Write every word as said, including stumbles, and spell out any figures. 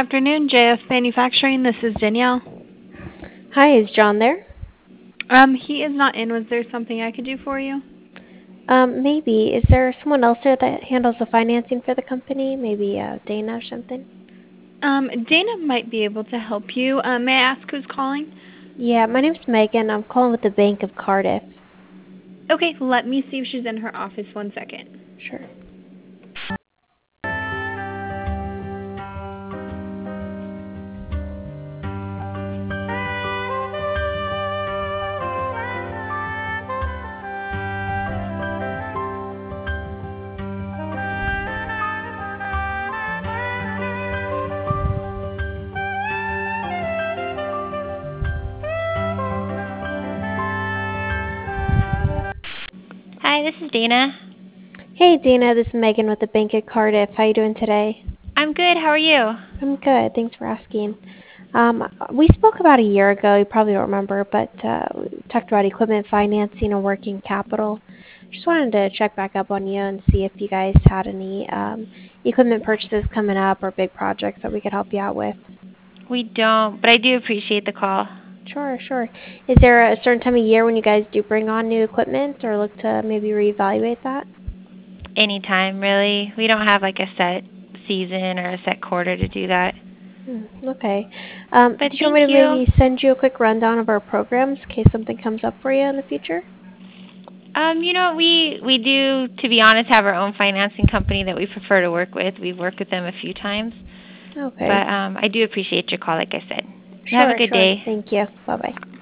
afternoon, J F Manufacturing. This is Danielle. Hi, is John there? Um, he is not in. Was there something I could do for you? Um, maybe. Is there someone else there that handles the financing for the company? Maybe uh, Dana or something? Um, Dana might be able to help you. Uh, may I ask who's calling? Yeah, my name's Megan. I'm calling with the Bank of Cardiff. Okay, let me see if she's in her office. One second. Sure. Hi, this is Dana. Hey, Dana. This is Megan with the Bank of Cardiff. How you doing today? I'm good. How are you? I'm good. Thanks for asking. Um, we spoke about a year ago. You probably don't remember, but uh, we talked about equipment financing and working capital. Just wanted to check back up on you and see if you guys had any um, equipment purchases coming up or big projects that we could help you out with. We don't, but I do appreciate the call. Sure, sure. Is there a certain time of year when you guys do bring on new equipment or look to maybe reevaluate that? Anytime, really. We don't have like a set season or a set quarter to do that. Hmm, okay. Um, But did you want thank me to you. maybe send you a quick rundown of our programs in case something comes up for you in the future? Um, you know, we we do, to be honest, have our own financing company that we prefer to work with. We've worked with them a few times. Okay. But um, I do appreciate your call, like I said. You have a Sure, good sure. day. Thank you. Bye-bye.